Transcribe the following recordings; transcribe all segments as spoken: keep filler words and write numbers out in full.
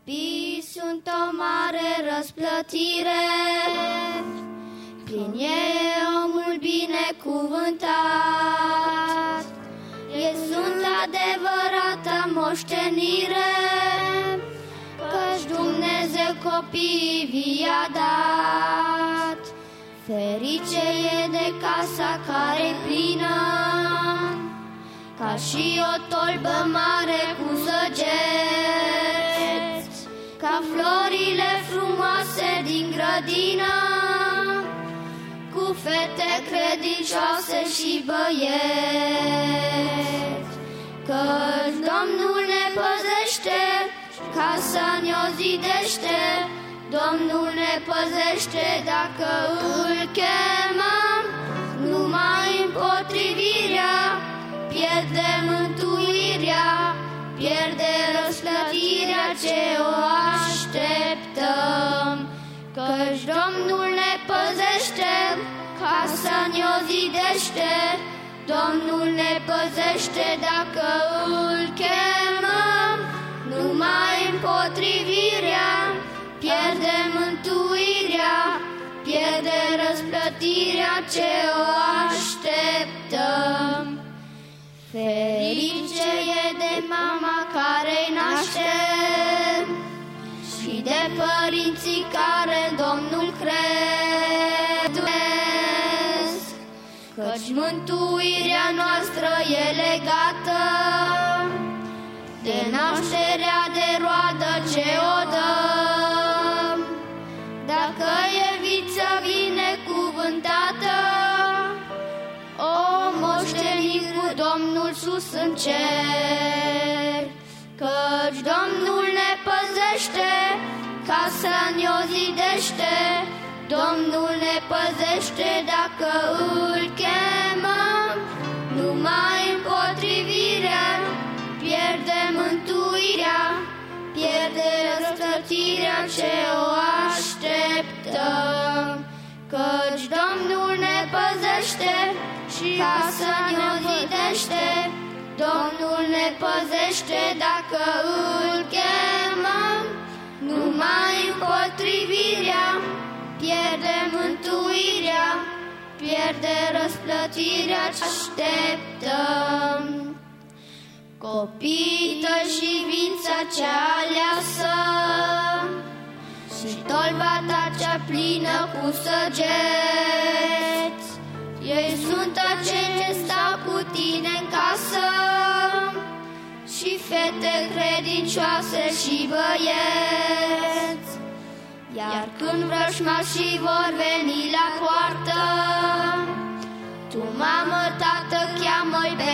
Copiii sunt o mare răsplătire, prin ei e omul binecuvântat. Ei sunt adevărata moștenire, căci Dumnezeu copiii vi-a dat. Ferice e de casa care-i plină, ca și o tolbă mare cu săgeți, ca florile frumoase din grădină, cu fete credincioase și băieți. Căci Domnul ne păzește, casa ne-o zidește, Domnul ne păzește dacă îl chemăm. Numai împotrivirea pierde mântuirea, pierde răsplătirea ce o așteptăm. Căci Domnul ne păzește, casa ne-o zidește, Domnul ne păzește dacă îl chemăm. Numai împotrivirea pierde mântuirea, pierde răsplătirea ce o așteptăm. Ferice e de mama care-i naște și de părinții care în Domnul crezesc, căci mântuirea noastră e legată de nașterea de roadă ce o dăm. Dacă e viță binecuvântată, o moștenim cu Domnul sus în cer. Căci Domnul ne păzește, casa ne-o zidește, Domnul ne păzește dacă îl chemăm. Numai împotrivirea pierde mântuirea, pierde răsplătirea ce o așteptăm. Căci Domnul ne păzește și casa ne-o zidește, Domnul ne păzește dacă îl chemăm. Numai împotrivirea pierde mântuirea, pierde răsplătirea ce așteptăm. Copiii tăi și vița cea aleasă și tolba ta cea plină cu săgeți, ei sunt acei ce stau cu tine în casă, și fete credincioase și băieți. Iar când vrăjmașii vor veni la poartă, tu, mamă, tată, cheamă-i pe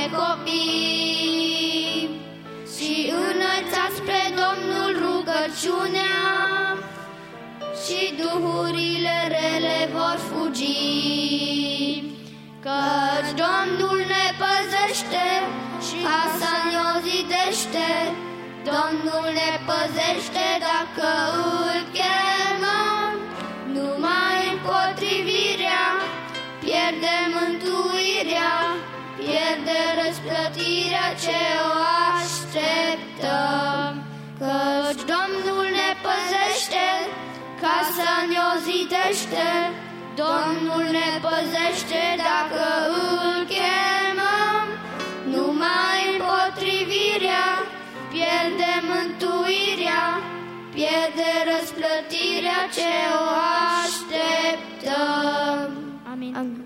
copii și înălțați spre Domnul rugăciunea, și duhurile rele vor fugi. Căci Domnul ne păzește și casa ne-o zidește, Domnul ne păzește dacă îl chemăm. Numai împotrivirea pierde mântuirea, pierde răsplătirea ce o așteptăm. Căci Domnul ne păzește, casa ne-o zidește, Domnul ne păzește dacă îl chemăm. Numai împotrivirea pierde mântuirea, pierde răsplătirea ce o așteptăm. Amin. Amin.